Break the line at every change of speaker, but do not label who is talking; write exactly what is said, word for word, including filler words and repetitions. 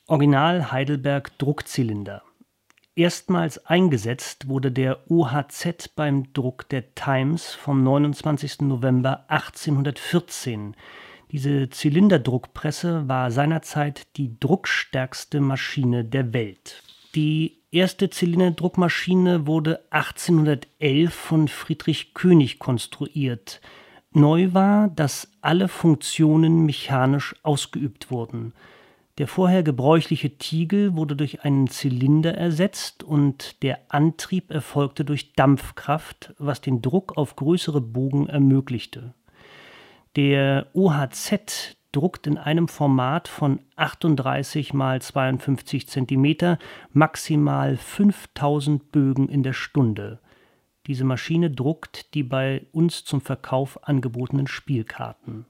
Original Heidelberg Druckzylinder. Erstmals eingesetzt wurde der O H Z beim Druck der Times vom neunundzwanzigsten November achtzehnhundertvierzehn. Diese Zylinderdruckpresse war seinerzeit die druckstärkste Maschine der Welt. Die erste Zylinderdruckmaschine wurde achtzehnhundertelf von Friedrich König konstruiert. Neu war, dass alle Funktionen mechanisch ausgeübt wurden. Der vorher gebräuchliche Tiegel wurde durch einen Zylinder ersetzt und der Antrieb erfolgte durch Dampfkraft, was den Druck auf größere Bogen ermöglichte. Der O H Z druckt in einem Format von achtunddreißig mal zweiundfünfzig Zentimeter maximal fünftausend Bögen in der Stunde. Diese Maschine druckt die bei uns zum Verkauf angebotenen Spielkarten.